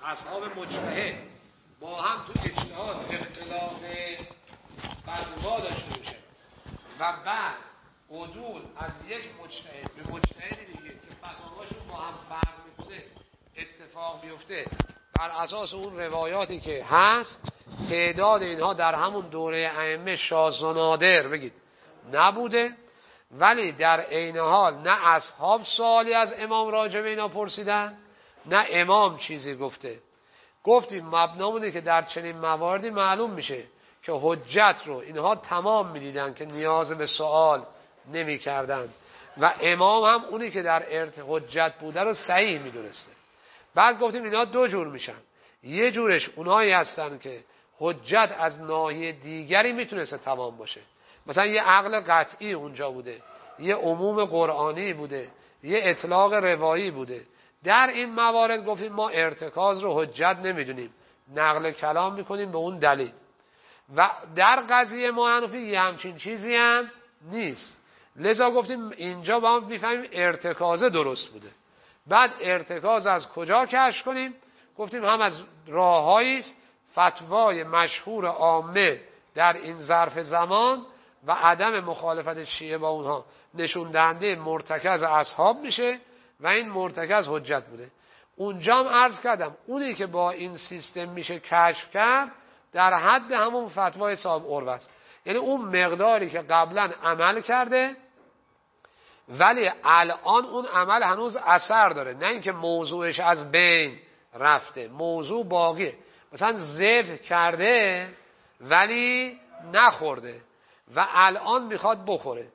اصحاب مجتهد با هم تو اجتهاد اختلاف فتوا داشته باشه و بعد عدول از یک مجتهد به مجتهد دیگه که فتاواشون با هم فرق میکنه اتفاق بیفته، بر اساس اون روایاتی که هست تعداد اینها در همون دوره ائمه شاذ و نادر بگید نبوده، ولی در عین حال نه اصحاب سوالی از امام راجع به اینا پرسیدن نه امام چیزی گفته. گفتیم مبنامونه که در چنین مواردی معلوم میشه که حجت رو اینها تمام میدیدن که نیاز به سوال نمی کردن و امام هم اونی که در حجت بوده رو صحیح میدونسته. بعد گفتیم اینا دو جور میشن، یه جورش اونایی هستن که حجت از ناحیه دیگری میتونسته تمام باشه، مثلا یه عقل قطعی اونجا بوده، یه عموم قرآنی بوده، یه اطلاق روایی بوده. در این موارد گفتیم ما ارتکاز رو حجت نمیدونیم، نقل کلام میکنیم به اون دلیل. و در قضیه ما حنفی یه همچین چیزی هم نیست، لذا گفتیم اینجا با هم میفهمیم ارتکاز درست بوده. بعد ارتکاز از کجا کشف کنیم؟ گفتیم هم از راههایی است فتوای مشهور عامه در این ظرف زمان و عدم مخالفت شیعه با اونها نشون دهنده مرتکز اصحاب میشه و این مرتکز حجت بوده. اونجا هم عرض کردم اونی که با این سیستم میشه کشف کرد در حد همون فتوای صاحب عروه است، یعنی اون مقداری که قبلا عمل کرده ولی الان اون عمل هنوز اثر داره، نه اینکه موضوعش از بین رفته، موضوع باقیه. مثلا ذبح کرده ولی نخورده و الان میخواد بخوره،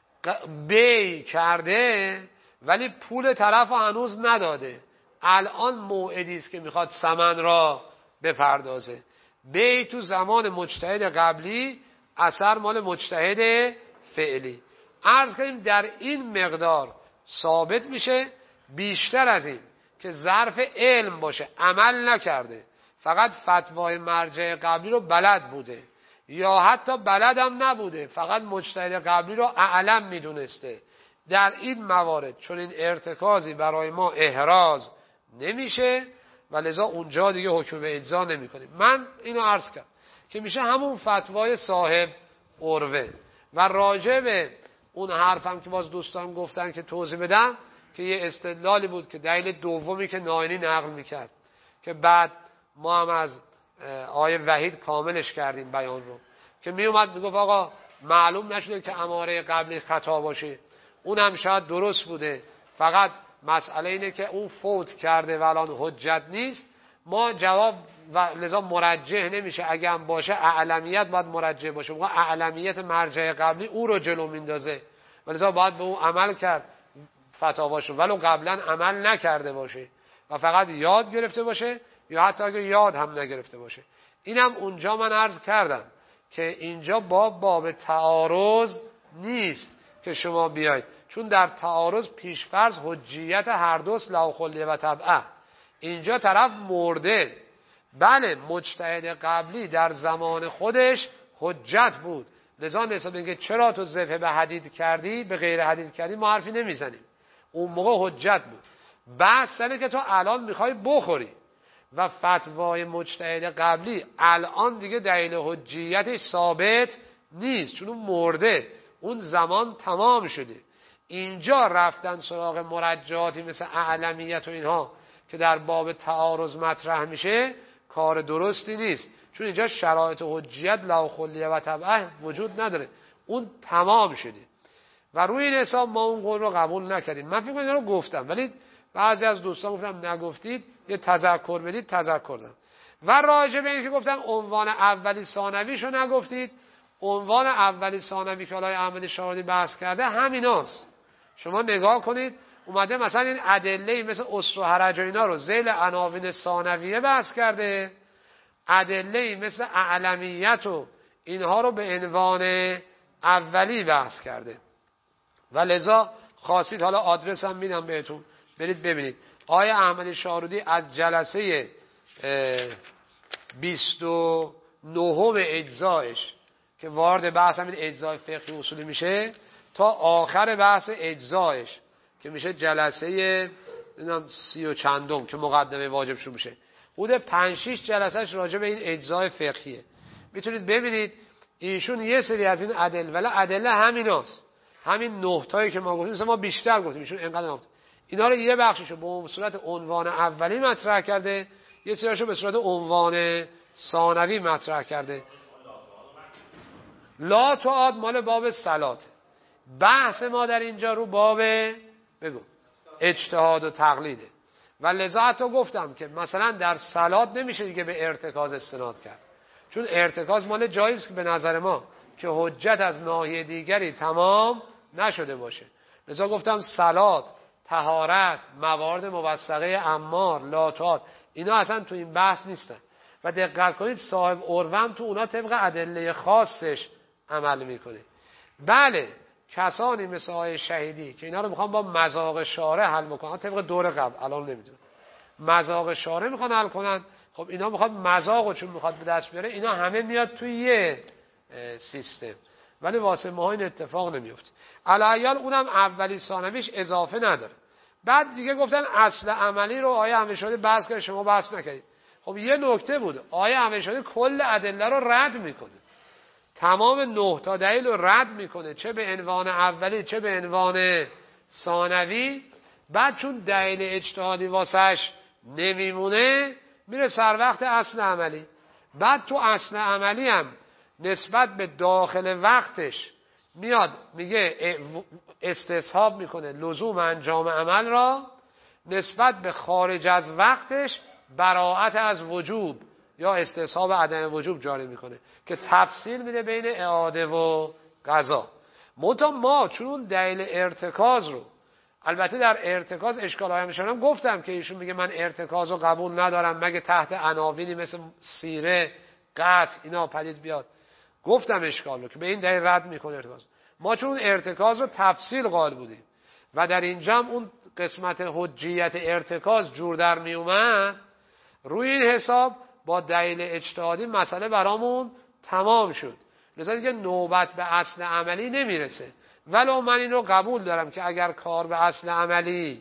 بی کرده ولی پول طرف هنوز نداده، الان موعدی است که میخواد ثمن را بپردازه. بی تو زمان مجتهد قبلی، اثر مال مجتهد فعلی. عرض کردیم در این مقدار ثابت میشه، بیشتر از این که ظرف علم باشه عمل نکرده فقط فتوای مرجع قبلی رو بلد بوده یا حتی بلد هم نبوده فقط مجتهد قبلی رو اعلم میدونسته، در این موارد چون این ارتکازی برای ما احراز نمیشه و لذا اونجا دیگه حکم به اجزا نمی کنیم. من اینو عرض کردم که میشه همون فتوای صاحب عروه. و راجع به اون حرفم که باز دوستان گفتن که توضیح بدم که یه استدلالی بود که دلیل دومی که ناینی نقل میکرد که بعد ما هم از آیه وحید کاملش کردیم بیان رو، که میومد میگفت آقا معلوم نشده که اماره قبلی خطا باشه، اون هم شاید درست بوده، فقط مسئله اینه که اون فوت کرده و الان حجت نیست. ما جواب و لذا مرجح نمیشه، اگه هم باشه اعلمیت باید مرجح باشه، موقع اعلمیت مرجع قبلی او رو جلو میندازه و لذا باید به اون عمل کرد فتاواشو ولو قبلا عمل نکرده باشه و فقط یاد گرفته باشه یا حتی اگه یاد هم نگرفته باشه. اینم اونجا من عرض کردم که اینجا باب تعارض نیست که شما بیاید، چون در تعارض پیشفرض حجیت هر دوست لا خلیه و تبعه. اینجا طرف مرده، بله مجتهد قبلی در زمان خودش حجت بود، لذا نسبت به اینکه چرا تو ذبح به حدید کردی به غیر حدید کردی ما حرفی نمیزنیم، اون موقع حجت بود. بحث اینه که تو الان میخوای بخوری و فتوای مجتهد قبلی الان دیگه دلیل حجیتش ثابت نیست چون اون مرده، اون زمان تمام شده. اینجا رفتن سراغ مرجعاتی مثل اعلمیت و اینها که در باب تعارض مطرح میشه کار درستی نیست، چون اینجا شرایط حجیت لا خلیه و تبعه وجود نداره، اون تمام شده و روی این حساب ما اون قول رو قبول نکردیم. من فکر کنم رو گفتم ولی بعضی از دوستان گفتم نگفتید، یه تذکر بدید، تذکر دادم. و راجع به اینکه گفتن عنوان اولی ثانویشو نگفتید، عنوان اولی ثانوی که آقای احمد شاهرودی بحث کرده همیناست. شما نگاه کنید اومده مثلا این ادله مثل اسر و حرج و اینا رو ذیل عناوین ثانویه بحث کرده، ادله مثل اعلمیت و اینها رو به عنوان اولی بحث کرده و لذا خواستید حالا آدرس هم میدم بهتون برید ببینید. آقای احمد شاهرودی از جلسه 29 اجزایش که وارد بحث همین اجزای فقهی اصولی میشه تا آخر بحث اجزایش که میشه جلسه 30 و چندم که مقدمه واجب شو میشه، حدود 5-6 جلسهش راجع به این اجزای فقهیه. میتونید ببینید ایشون یه سری از این ادله همیناست، همین 9 تایی که ما گفتیم، مثلا ما بیشتر گفتیم، ایشون اینقدر نگفت. اینا رو یه بخششو به صورت عنوان اولی مطرح کرده، یه سریاشو به صورت عنوان ثانوی مطرح کرده. لا تعاد مال باب صلات. بحث ما در اینجا رو باب بگو اجتهاد و تقلیده. و لذا حتی گفتم که مثلا در صلات نمیشه دیگه به ارتکاز استناد کرد، چون ارتکاز مال جاییست که به نظر ما که حجت از ناحیه دیگری تمام نشده باشه. لذا گفتم صلات، طهارت، موارد موثقه امار، لاتات، اینا اصلا تو این بحث نیستن. و دقت کنید صاحب اروم تو اونا طبق ادله خاصش عمل میکنه. بله کسانی مثل آقای شهیدی که اینا رو میخوان با مذاق شارع حل بکنن، طبق دور قبل، الان نمیدونم مذاق شارع میخوان حل کنن، خب اینا میخواد مذاقو چون میخواد به دست بیاره، اینا همه میاد توی یه سیستم، ولی واسه ما این اتفاق نمیفته. علیال اونم اولی ثانویش اضافه نداره. بعد دیگه گفتن اصل عملی رو آیه امیرشاهی بحث کرد، شما بحث نکردید. خب یه نکته بود، آیه امیرشاهی کل ادله رو رد میکنه، تمام 9 تا دلیل رو رد میکنه، چه به عنوان اولی چه به عنوان ثانوی. بعد چون دلیل اجتهادی واسش نمیمونه میره سر وقت اصل عملی. بعد تو اصل عملی هم نسبت به داخل وقتش میاد میگه استصحاب میکنه لزوم انجام عمل را، نسبت به خارج از وقتش براءت از وجوب یا استصحاب عدم وجوب جاری میکنه که تفصیل میده بین اعاده و قضا. منتها ما چون دلیل ارتکاز رو، البته در ارتکاز اشکال های میشنم گفتم که ایشون میگه من ارتکاز رو قبول ندارم مگه تحت عناوینی مثل سیره، قطع اینا پدید بیاد، گفتم اشکال رو که به این دلیل رد میکنه ارتکاز. ما چون ارتکاز رو تفصیل قائل بودیم و در اینجا اون قسمت حجیت ارتکاز جور در می اومد، روی این حساب با دلیل اجتهادی مسئله برامون تمام شد. لذا دیگه نوبت به اصل عملی نمیرسه. ولو من این رو قبول دارم که اگر کار به اصل عملی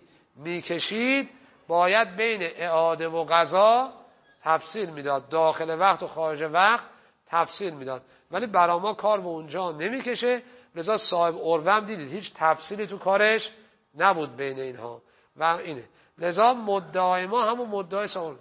میکشید باید بین اعاده و قضا تفصیل میداد، داخل وقت و خارج وقت تفصیل میداد، ولی برای ما کار به اونجا نمیکشه. لذا صاحب اروم دیدید هیچ تفصیلی تو کارش نبود بین اینها و اینه. لذا مدعای ما همون مدعای صاحب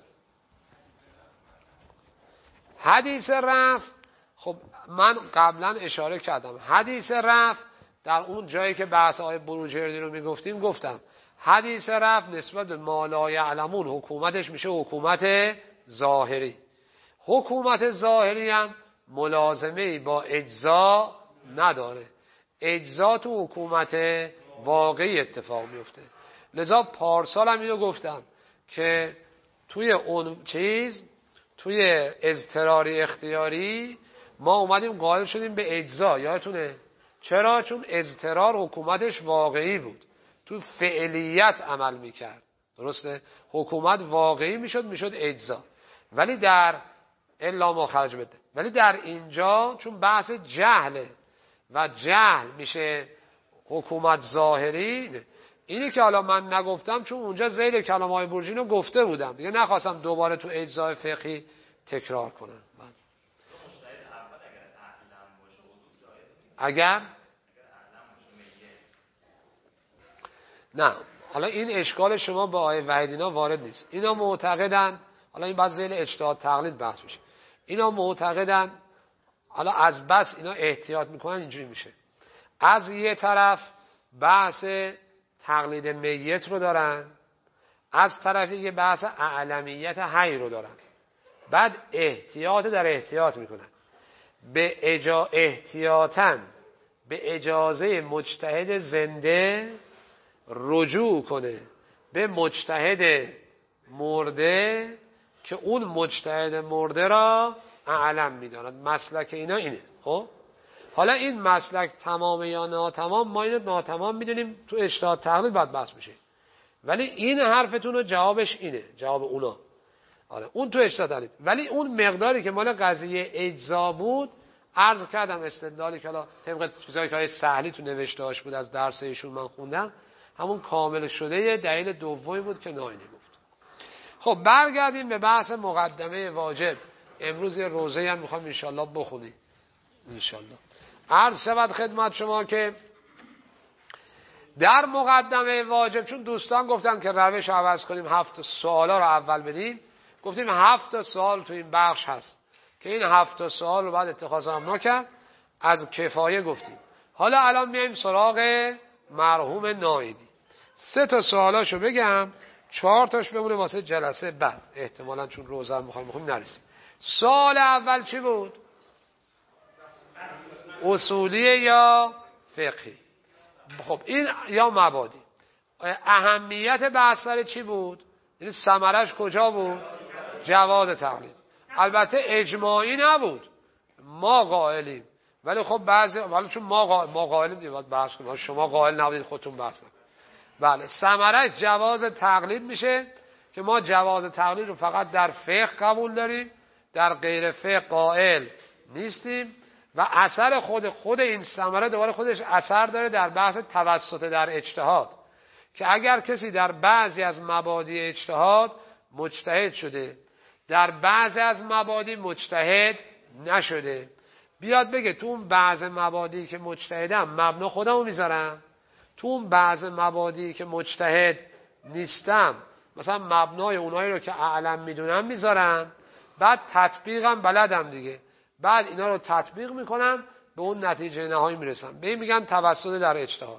حدیث رفع. خب من قبلا اشاره کردم حدیث رفع در اون جایی که بحث آیه بروجردی رو میگفتیم گفتم حدیث رفع نسبت به ما لا یعلمون حکومتش میشه حکومت ظاهری. حکومت ظاهری هم ملازمه‌ای با اجزا نداره، اجزا تو حکومت واقعی اتفاق میفته. لذا پارسال هم اینو گفتم که توی اون توی اضطراری اختیاری ما اومدیم قائل شدیم به اجزا، یادتونه چرا؟ چون اضطرار حکومتش واقعی بود، تو فعلیت عمل میکرد، درسته؟ حکومت واقعی میشد اجزا، ولی در الا ما خرج بده. ولی در اینجا چون بحث جهله و جهل میشه حکومت ظاهری، اینی که حالا من نگفتم چون اونجا ذیل کلام های برجین رو گفته بودم دیگه، نخواستم دوباره تو اجزای فقهی تکرار کنم. اگر نه، حالا این اشکال شما با آیه وحیدینا وارد نیست. اینا معتقدن، حالا این بعد ذیل اجتهاد تقلید بحث میشه، اینا معتقدن حالا از بس اینا احتیاط میکنن اینجوری میشه، از یه طرف بحث تقلید میت رو دارن، از طرفی که بحث اعلمیت حی رو دارن، بعد احتیاط در احتیاط میکنن، احتیاطاً به اجازه مجتهد زنده رجوع کنه به مجتهد مرده که اون مجتهد مرده را اعلم میداند. مسلک اینا اینه. خب حالا این مسلک تمام یا ناتمام، ما اینو ناتمام میدونیم، تو اجتهاد تقلید باید بحث میشه، ولی این حرفتون رو جوابش اینه، جواب اونا. آره اون تو اجتهاد تقلید، ولی اون مقداری که مال قضیه اجزا بود، عرض کردم استدلالی که حالا طبق چیزایی که سهلی تو نوشتهاش بود از درس ایشون من خوندم، همون کامل شده دلیل دومی بود که ناینی گفت. خب برگردیم به بحث مقدمه واجب. امروز یه روزه هم میخوام انشالله بخونیم انشالله. عرض شود خدمت شما که در مقدمه واجب، چون دوستان گفتن که روش عوض کنیم 7 سوالا رو اول بدیم، گفتیم 7 سوال تو این بخش هست که این 7 سوال رو بعد اتخاذ امر کرد، از کفایه گفتیم. حالا الان میایم سراغ مرحوم نایدی. 3 سوالاشو بگم، 4 تاش بمونه واسه جلسه بعد، احتمالاً چون روزه هم میخوایم نرسیم. سوال اول چی بود؟ اصولی یا فقهی؟ خب این یا مبادی. اهمیت بحث سر چی بود؟ یعنی ثمرش کجا بود؟ جواز تقلید. البته اجماعی نبود، ما قائلیم، ولی خب بعضی، ولی چون ما قائلیم دیگه باید بحث کنیم، شما قائل نبودید خودتون بحث کنید. بله، ثمرش جواز تقلید میشه که ما جواز تقلید رو فقط در فقه قبول داریم، در غیر فقه قائل نیستیم. و اثر خود این ثمره دوباره خودش اثر داره در بحث توسط در اجتهاد، که اگر کسی در بعضی از مبادی اجتهاد مجتهد شده، در بعضی از مبادی مجتهد نشده، بیاد بگه تو اون بعض مبادی که مجتهدم مبنا خودمو میذارم، تو اون بعض مبادی که مجتهد نیستم مثلا مبنای اونایی رو که اعلم میدونم میذارم، بعد تطبیقم بلدم دیگه، بعد اینا رو تطبیق میکنم به اون نتیجه نهایی میرسم، به این میگن توسط در اجتهاد.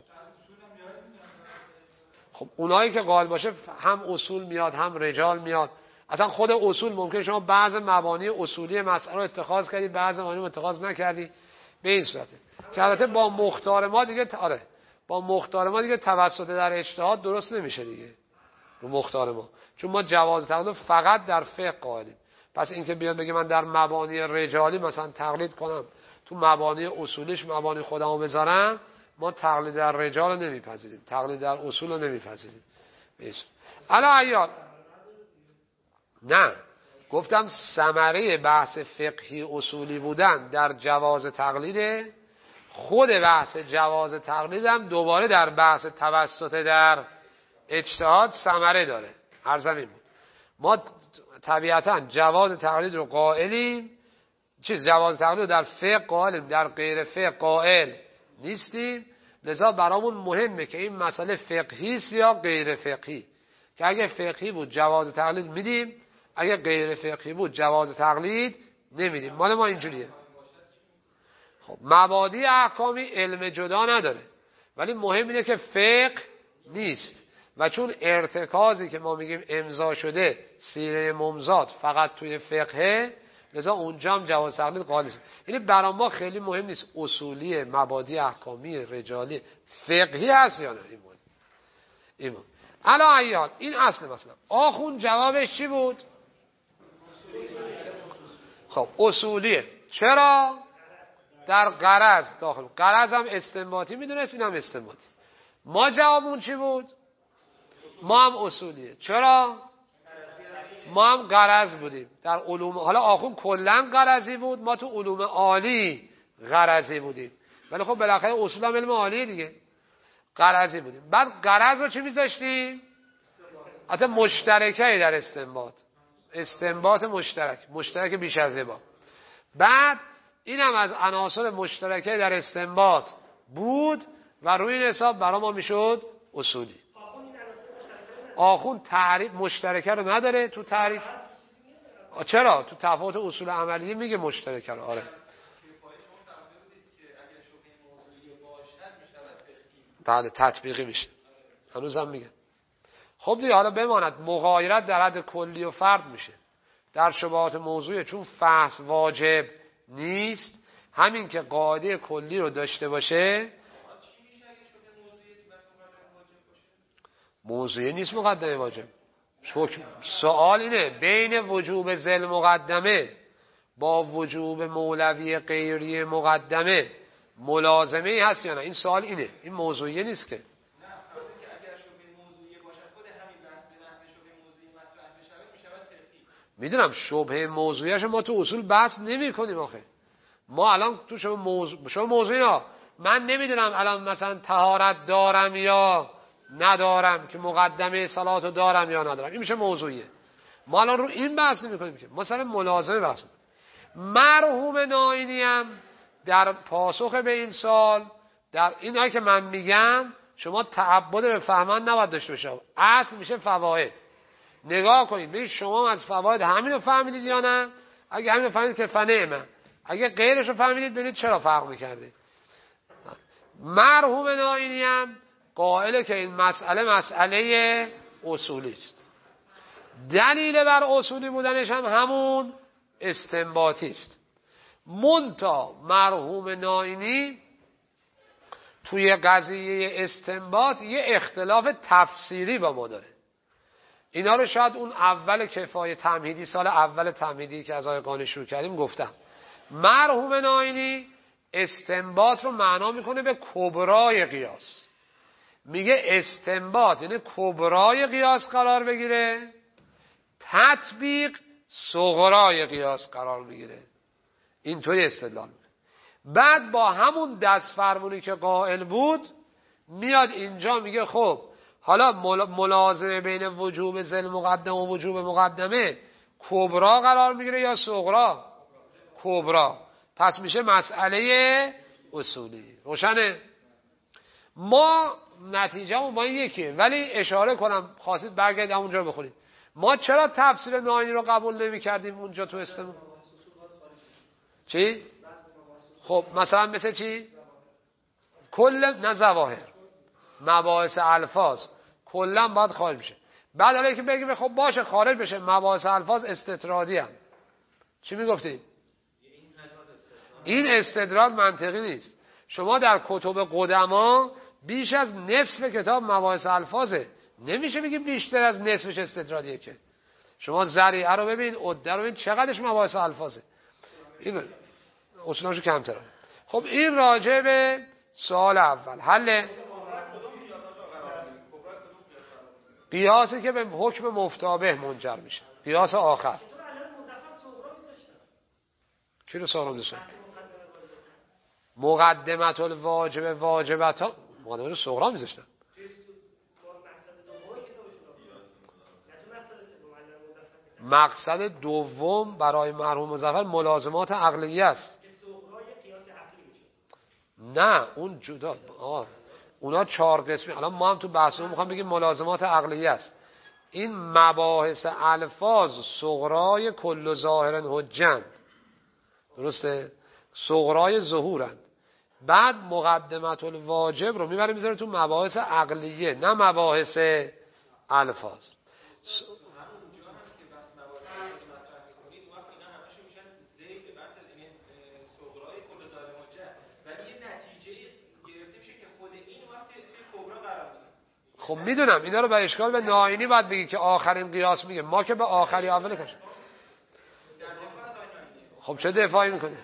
خب اونایی که قائل باشه هم اصول میاد هم رجال میاد. اصلا خود اصول ممکن شما بعض مبانی اصولی مسئله رو اتخاذ کردی، بعض مبانی رو اتخاذ نکردی، به این صورته که البته با مختار ما دیگه با مختار ما دیگه توسط در اجتهاد درست نمیشه دیگه رو مختار ما، چون ما جواز تقلید فقط در فقه قائلیم. پس اینکه بیاد بگه من در مبانی رجالی مثلا تقلید کنم، تو مبانی اصولیش مبانی خودمو بذارم، ما تقلید در رجال رو نمیپذیریم، تقلید در اصول رو نمیپذیریم. الان عیال نه، گفتم ثمره بحث فقهی اصولی بودن در جواز تقلیده، خود بحث جواز تقلید هم دوباره در بحث توسط در اجتهاد ثمره داره. عرضم این بود، ما طبیعتا جواز تقلید رو قائلیم، جواز تقلید رو در فقه قائلیم، در غیر فقه قائل نیستیم. لذا برامون مهمه که این مسئله فقهی است یا غیر فقهی، که اگه فقهی بود جواز تقلید میدیم، اگه غیر فقهی بود جواز تقلید نمیدیم. مال ما اینجوریه. خب مبادی احکامی علم جدا نداره، ولی مهم اینه که فقه نیست، و چون ارتکازی که ما میگیم امضا شده سیره ممضات فقط توی فقهه، لذا اونجا هم جواز تقلید قائل نیست. یعنی برای ما خیلی مهم نیست اصولی، مبادی احکامی، رجالی، فقهی هست یا نه. ایمان الان عیال این اصل مثلا آخون جوابش چی بود؟ خب اصولیه. چرا؟ در غرض داخل، غرض هم استنباطی میدونست، این هم استنباطی. ما جوابمون چی بود؟ ما هم اصولیه. چرا؟ ما هم غرض بودیم در علوم. حالا آخون کلن غرضی بود، ما تو علوم عالی غرضی بودیم، ولی خب بالاخره اصول هم علم عالیه دیگه، غرضی بودیم. بعد غرض رو چی میذاشتیم؟ حتی مشترکه در استنباط مشترک بیش از یه. بعد اینم از عناصر مشترکه در استنباط بود و روی این حساب برای ما میشد اصولی. آخون تعریف مشترکه رو نداره تو تعریف. چرا؟ تو تفاوت اصول عملیه میگه مشترکه رو. آره بله تطبیقی میشه، هنوزم میگه. خب دیگه حالا بماند مغایرت در حد کلی و فرد میشه در شبهات موضوعی، چون فحص واجب نیست، همین که قاعده کلی رو داشته باشه موضوعی نیست مقدمه واجب. سوال اینه بین وجوب ذل مقدمه با وجوب مولوی غیری مقدمه ملازمه هست یا نه؟ این سوال اینه، این موضوعی نیست که. میدونم شبهه موضوعیش ما تو اصول بحث نمی کنیم آخه. ما الان تو شما موضوعی ها من نمیدونم الان مثلا طهارت دارم یا ندارم، که مقدمه صلاتو دارم یا ندارم، این میشه موضوعیه. ما الان رو این بحث نمی‌کنیم که مثلا ملازمه بحث می‌کنیم. مرحوم ناینی هم در پاسخ به این سال در اینایی که من میگم شما تعبد به فهمن نباید داشته باشید. اصل میشه فواید. نگاه کنید ببینید شما از فواید همین رو فهمیدید یا نه؟ اگه همین رو فهمیدید که فنعمه. اگه غیرش رو فهمیدید ببینید چرا فرق می‌کرده. مرحوم ناینی هم قائله که این مسئله اصولی است. دلیل بر اصولی بودنش هم همون استنباطی است. منتها مرحوم ناینی توی قضیه استنباط یه اختلاف تفسیری با ما داره. اینا رو شاید اون اول کفایه تمهیدی سال اول تمهیدی که از آیه قانی شروع کردیم گفتم. مرحوم ناینی استنباط رو معنا میکنه به کبرای قیاس. میگه استنباط یعنی کبرای قیاس قرار بگیره، تطبیق صغرای قیاس قرار میگیره. اینطوری استدلال میکنه. بعد با همون دست فرمونی که قائل بود میاد اینجا میگه خب حالا ملازمه بین وجوب ذل مقدم و وجوب مقدمه کبرا قرار میگیره یا صغرا؟ کبرا. پس میشه مسئله اصولی. روشنه؟ ما نتیجهمون با این یکیه، ولی اشاره کنم خواستید برگردید اونجا رو بخونید. ما چرا تفسیر ناینی رو قبول نمی کردیم اونجا تو استمون؟ چی؟ خب مثلا مثل چی؟ کل نه ظواهر مباحث الفاظ کلا باید خارج بشه. بعد حالا که بگیم خب باشه خارج بشه مباحث الفاظ استطرادی هم. چی میگفتید؟ این استدلال منطقی نیست. شما در کتب قدما بیش از نصف کتاب مباحث الفاظه. نمیشه بگیم بیشتر از نصفش استطرادیه که. شما ذریعه رو ببین، عده رو ببین چقدرش مباحث الفاظه. این اصولاشو کمتره. خب این راجع به سوال اول. حل قیاسی که به حکم مفتابه منجر میشه. قیاس آخر. کی رو سوال داشتن؟ مقدمت الواجب واجبتا مقدمه رو صغرا میذاشتن. مقصد دوم برای مرحوم مظفر ملازمات عقلیه است. نه اون جدا. اونا 4 قسمی. الان ما هم تو بحثمون میخوام بگیم ملازمات عقلیه است. این مباحث الفاظ صغرای کل ظاهر حجن. درسته؟ صغرای ظهورن. بعد مقدمت الواجب رو میبره میذاره تو مباحث عقلیه نه مباحث الفاظ. خب میدونم اینا رو به اشکال به ناینی باید بگی که آخرین قیاس میگه. ما که به آخری اول کشیم. خب چه دفاعی میکنی؟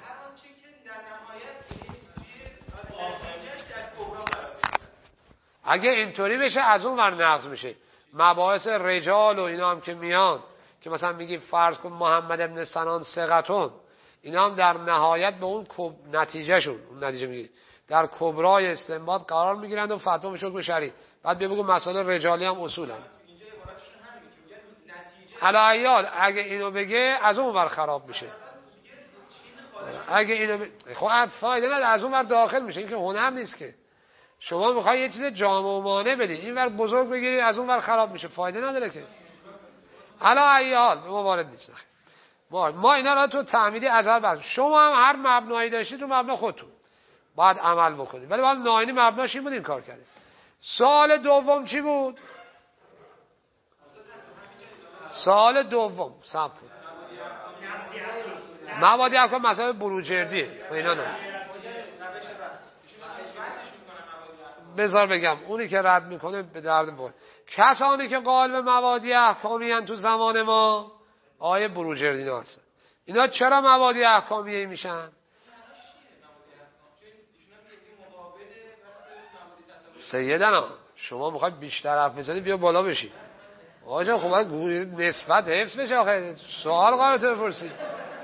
اگه اینطوری بشه از اون ور نقض میشه. مباحث رجال و اینا هم که میان که مثلا میگی فرض کن محمد ابن سنان ثقتون، اینا هم در نهایت به اون نتیجه میگی در کبرای استنباط قرار میگیرند و فتوا میشه حکم شرعی. بعد بگو مسائل رجالی هم اصولا. علایال اگه اینو بگه از اون ور خراب میشه. اگه اینو خب فایده نداره از اون ور داخل میشه. این که هنر نیست که. شما میخوای یه چیز جامع و مانع بدی این ور بزرگ بگیری از اون ور خراب میشه. فایده نداره که. علایال ما وارد نیست. ما اینا رو تو تعمیدی ازل بس. شما هم هر مبنایی داشتید تو مبنا خودتون باید عمل بکنید. ولی باید ناینی مبناش این بود این کار کرده. سال دوم چی بود؟ سال دوم صبر کن. موادی احکام مسائل بروجردیه و اینا نه. بذار بگم اونی که رد میکنه به درد بخوره. کسانی که قائل به موادی احکامی ان تو زمان ما آیه بروجردی ها هستن. اینا چرا موادی احکامیه میشن؟ سیدنا شما میخواید بیشتر حرف بزنید بیا بالا بشید. آقا جان خب نسبت حفظ بشه. آخه سوال قرارت بپرسید.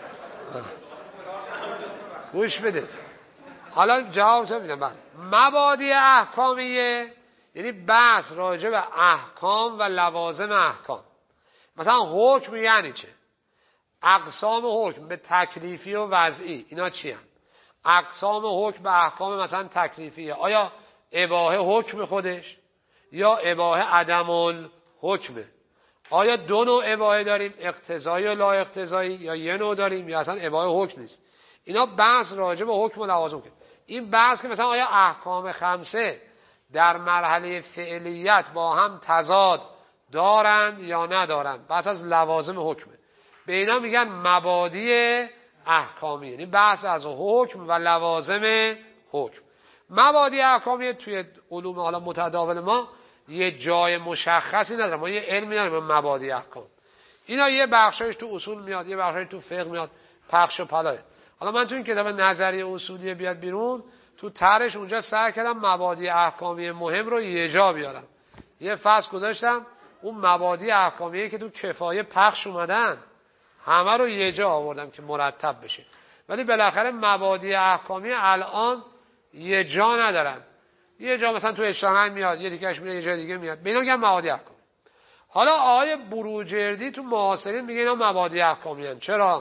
گوش بده. حالا جواب تو میدم. بعد مبادی احکامیه یعنی بحث راجع به احکام و لوازم احکام. مثلا حکم یعنی چه؟ اقسام حکم به تکلیفی و وضعی اینا چی هم؟ اقسام حکم به احکام مثلا تکلیفیه، آیا اباحه حکم خودش یا اباحه عدم الحکمه؟ آیا دو نوع اباحه داریم، اقتضایی و لا اقتضایی، یا یه نوع داریم یا اصلا اباحه حکم نیست؟ اینا بحث راجع به حکم و لوازم که این بحث که مثلا آیا احکام خمسه در مرحله فعلیت با هم تضاد دارند یا ندارند، بحث از لوازم حکمه. به اینا میگن مبادی احکامی، یعنی بحث از حکم و لوازم حکم. مبادی احکامی توی علوم حالا متداول ما یه جای مشخصی نداره، ما یه علمی داریم مبادی احکام. اینا یه بخشایش تو اصول میاد، یه بخشایش تو فقه میاد، پخش و پلاه. حالا من تو این کتاب نظریه اصولی بیاد بیرون، تو طرحش اونجا سعی کردم مبادی احکامی مهم رو یه جا بیارم. یه فصل گذاشتم اون مبادی احکامیه که تو کفایه پخش اومدن همه رو یه جا آوردم که مرتب بشه. ولی بالاخره مبادی احکامی الان یه جا ندارن. یه جا مثلا تو اشراحنگ میاد، یه دیگهش میاد، یه جای دیگه میاد. به اینا میگن مبادی احکامی. حالا آقای بروجردی تو معاصرین میگه اینا مبادی احکامی هستند. چرا؟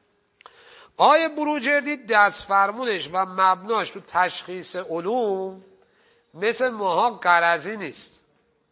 آقای بروجردی دست فرمونش و مبناش تو تشخیص علوم مثل ماها غرضی نیست.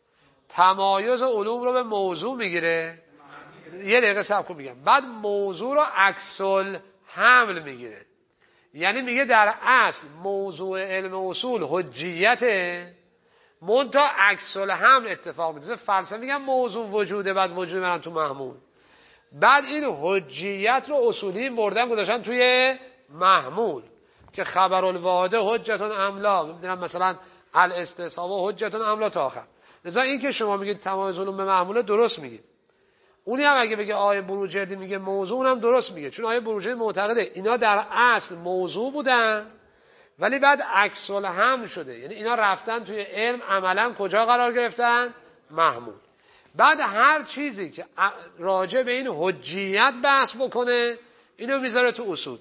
تمایز علوم رو به موضوع میگیره. یه دقیقه صبر کن میگم. بعد موضوع رو عکس الحمل میگیره. یعنی میگه در اصل موضوع علم اصول حجیته، منتها عکس الحمل اتفاق میفته. فلسفه میگن موضوع وجوده، بعد وجود برن تو محمول. بعد این حجیت رو اصولی بردن گذاشتن توی محمول که خبر الواحده حجتون املا، میدونم مثلا الاستصحاب حجتون املا تا آخر. لذا این که شما میگید تمایز علوم به محموله درست میگید. اونی هم اگه بگه آیه بروجردی میگه موضوع، اونم درست میگه، چون آیه بروجردی معتقده اینا در اصل موضوع بودن ولی بعد عکس الحمل شده، یعنی اینا رفتن توی علم عملا کجا قرار گرفتن؟ محمول. بعد هر چیزی که راجع به این حجیت بحث بکنه اینو میذاره تو اصول،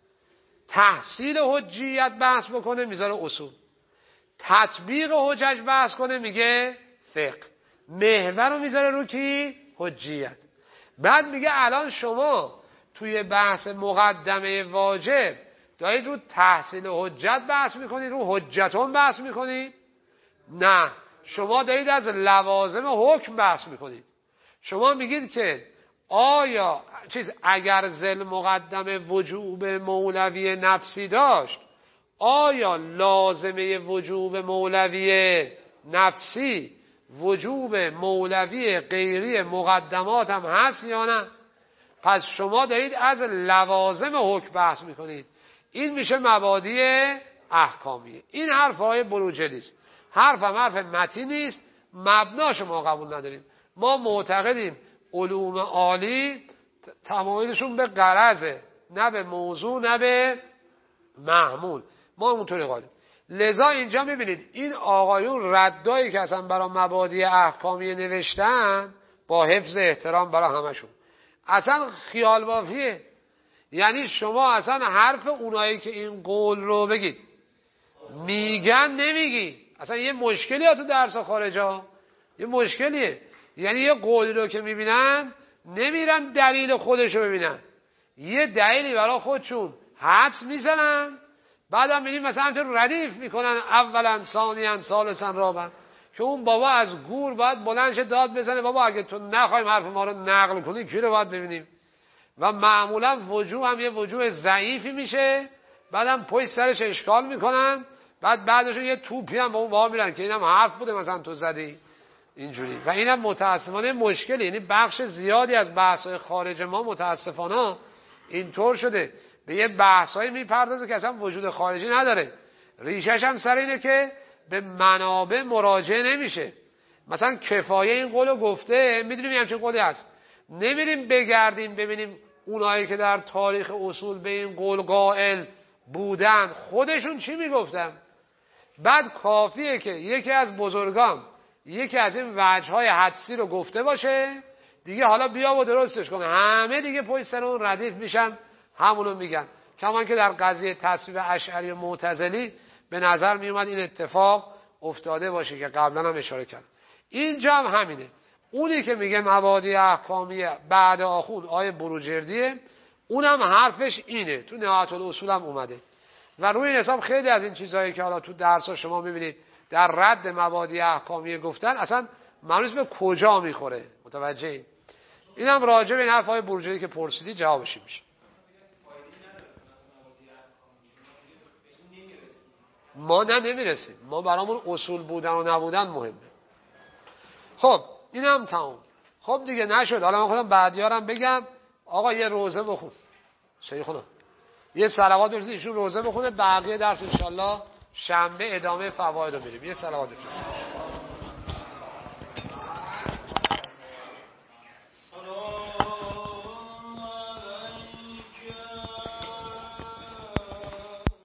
تحصیل حجیت بحث بکنه میذاره اصول، تطبیق حجج بحث کنه میگه فقه، محور رو میذاره رو کی؟ حجیت. بعد میگه الان شما توی بحث مقدمه واجب دارید رو تحصیل حجت بحث میکنید، رو حجتون بحث میکنید؟ نه، شما دارید از لوازم حکم بحث میکنید. شما میگید که آیا اگر ذل مقدم وجوب مولوی نفسی داشت، آیا لازمه وجوب مولوی نفسی وجوب مولوی غیری مقدمات هم هست یا نه؟ پس شما دارید از لوازم حکم بحث میکنید. این میشه مبادی احکامیه. این حرفهای بروجردی است. حرف متین نیست، مبناش ما قبول نداریم. ما معتقدیم علوم عالی تمایلشون به غرضه، نه به موضوع، نه به محمول. ما اونطوری قائلیم. لذا اینجا میبینید این آقایون ردایی که اصلا برای مبادی احکامی نوشتن با حفظ احترام برای همشون اصلا خیال بافیه. یعنی شما اصلا حرف اونایی که این قول رو بگید میگن نمیگی، اصلا یه مشکلی ها تو درس خارجا، یه مشکلیه. یعنی یه قولی رو که میبینن نمیرن دلیل خودش رو ببینن، یه دلیلی برای خودشون حدس میزنن، بعدم میبینیم مثلا تو ردیف میکنن اولا ثانیا ثالثا رابعا، که اون بابا از گور باید بلند شه داد بزنه بابا اگه تو نخوایم حرف ما رو نقل کنی کی رو باید ببینیم. و معمولا وجوه هم یه وجوه ضعیفی میشه، بعدم پشت سرش اشکال میکنن، بعدشون یه توپی هم با اون بابا میرن که اینم حرف بوده مثلا تو زدی اینجوری. و اینم متاسفانه مشکلی، یعنی بخش زیادی از بحث‌های خارج ما متاسفانه اینطور شده، به یه بحثایی میپردازه که اصلا وجود خارجی نداره. ریشش هم سر اینه که به منابع مراجعه نمیشه. مثلا کفایه این قولو گفته، میدونیم همچین قولی هست، نمیریم بگردیم ببینیم اونایی که در تاریخ اصول به این قول قائل بودن خودشون چی میگفتن. بعد کافیه که یکی از بزرگان یکی از این وجه‌های حدسی رو گفته باشه دیگه، حالا بیا و درستش کنه، همه دیگه پشت سر اون ردیف میشن همونو میگن. کمان که در قضیه تصویب اشعری و معتزلی به نظر میومد این اتفاق افتاده باشه که قبلا هم اشاره کردم. اینجا هم همینه. اونی که میگه مبادی احکامی بعد آخوند آیه بروجردیه، اونم حرفش اینه، تو نهایت الاصول هم اومده و روی این حساب خیلی از این چیزهایی که حالا تو درس‌ها شما میبینید در رد مبادی احکامی گفتن اصلا معلوم به کجا میخوره. متوجه اینم راجع به این حرفای بروجردی که پرسیدی جوابش میشه. ما نمیرسیم، ما برامون اصول بودن و نبودن مهمه. خب اینم تمام. خب دیگه نشد. حالا من خودم بعدیارم بگم آقا یه روزه بخون، شیخونا یه صلوات بفرستید ایشون روزه بخونه، بقیه درس انشالله شنبه ادامه فواید رو میریم. یه صلوات بفرستید.